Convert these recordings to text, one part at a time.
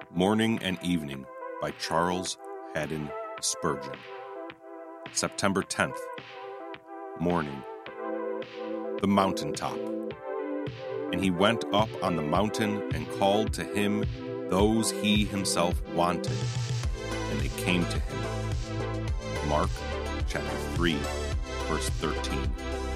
Morning and Evening by Charles Haddon Spurgeon. September 10th. Morning. The mountaintop. And he went up on the mountain and called to him those he himself wanted, and they came to him. Mark chapter 3, verse 13.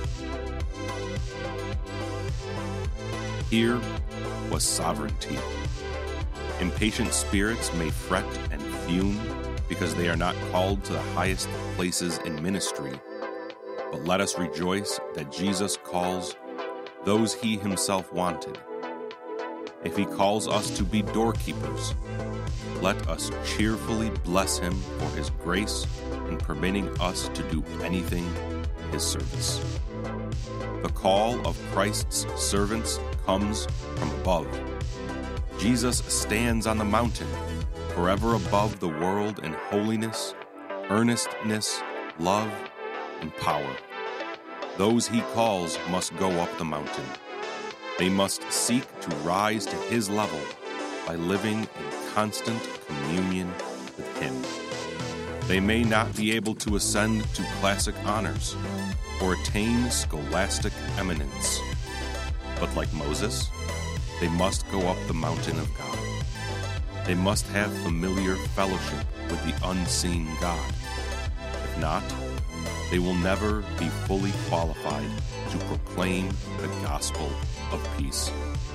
Here was sovereignty. Impatient spirits may fret and fume because they are not called to the highest places in ministry, but let us rejoice that Jesus calls those he himself wanted. If he calls us to be doorkeepers, let us cheerfully bless him for his grace in permitting us to do anything in his service. The call of Christ's servants comes from above. Jesus stands on the mountain, forever above the world in holiness, earnestness, love, and power. Those he calls must go up the mountain. They must seek to rise to his level by living in constant communion with him. They may not be able to ascend to classic honors or attain scholastic eminence, but like Moses, they must go up the mountain of God. They must have familiar fellowship with the unseen God. If not, they will never be fully qualified to proclaim the gospel of peace.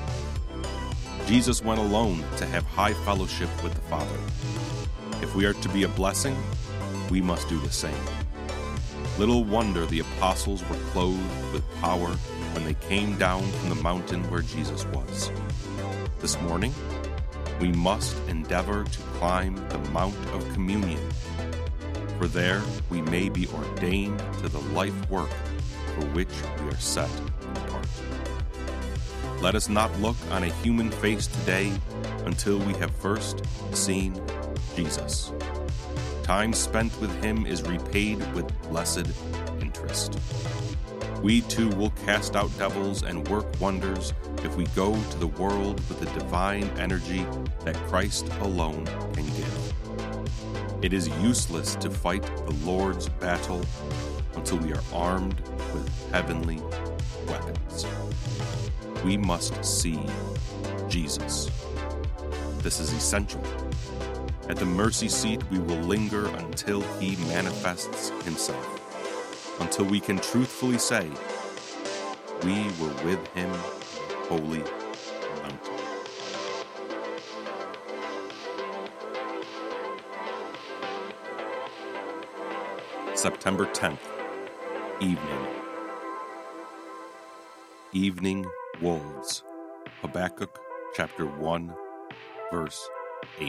Jesus went alone to have high fellowship with the Father. If we are to be a blessing, we must do the same. Little wonder the apostles were clothed with power when they came down from the mountain where Jesus was. This morning, we must endeavor to climb the Mount of Communion, for there we may be ordained to the life work for which we are set apart. Let us not look on a human face today until we have first seen Jesus. Time spent with him is repaid with blessed interest. We too will cast out devils and work wonders if we go to the world with the divine energy that Christ alone can give. It is useless to fight the Lord's battle until we are armed with heavenly weapons. We must see Jesus. This is essential. At the mercy seat, we will linger until he manifests himself, until we can truthfully say, we were with him on the holy mountain. September 10th, Evening. Evening Wolves, Habakkuk chapter 1, verse 8.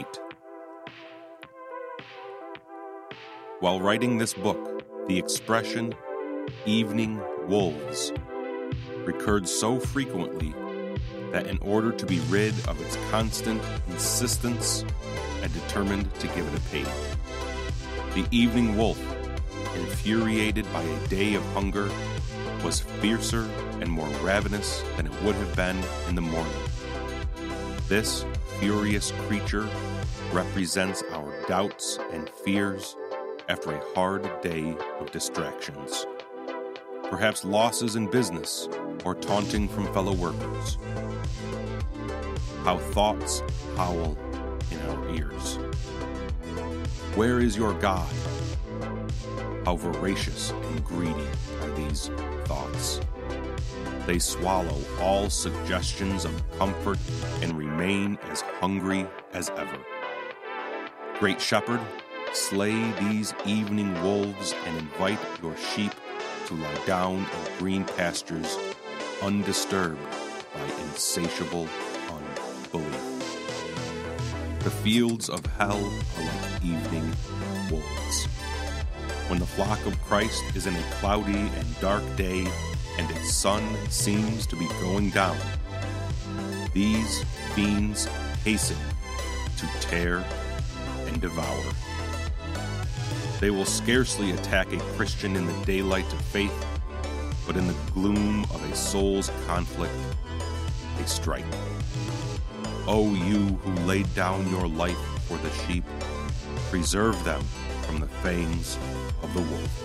While writing this book, the expression evening wolves recurred so frequently that in order to be rid of its constant insistence, I determined to give it a page. The evening wolf, infuriated by a day of hunger, was fiercer and more ravenous than it would have been in the morning. This furious creature represents our doubts and fears after a hard day of distractions, perhaps losses in business or taunting from fellow workers. How thoughts howl in our ears. Where is your God? How voracious and greedy are these thoughts. They swallow all suggestions of comfort and remain as hungry as ever. Great Shepherd, slay these evening wolves and invite your sheep to lie down in green pastures, undisturbed by insatiable unbelief. The fields of hell are like evening wolves. When the flock of Christ is in a cloudy and dark day and its sun seems to be going down, these fiends hasten to tear and devour. They will scarcely attack a Christian in the daylight of faith, but in the gloom of a soul's conflict, they strike. O you who laid down your life for the sheep, preserve them from the fangs of the wolf.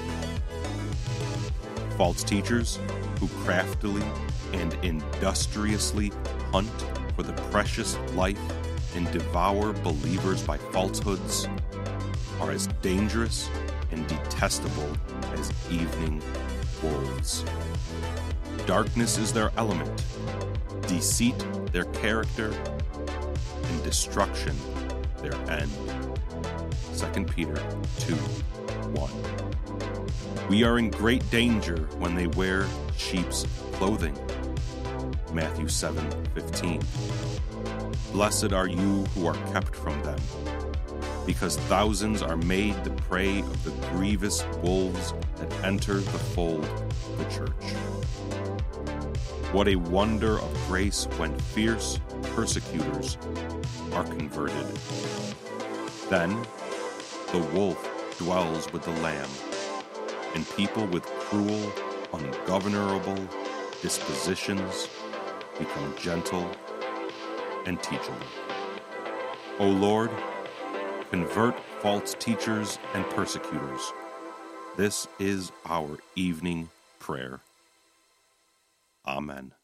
False teachers who craftily and industriously hunt for the precious life and devour believers by falsehoods are as dangerous and detestable as evening wolves. Darkness is their element, deceit their character, and destruction their end. 2 Peter 2:1. We are in great danger when they wear sheep's clothing. Matthew 7:15. Blessed are you who are kept from them, because thousands are made the prey of the grievous wolves that enter the fold of the church. What a wonder of grace when fierce persecutors are converted. Then the wolf dwells with the lamb, and people with cruel, ungovernable dispositions become gentle and teachable. O Lord, convert false teachers and persecutors. This is our evening prayer. Amen.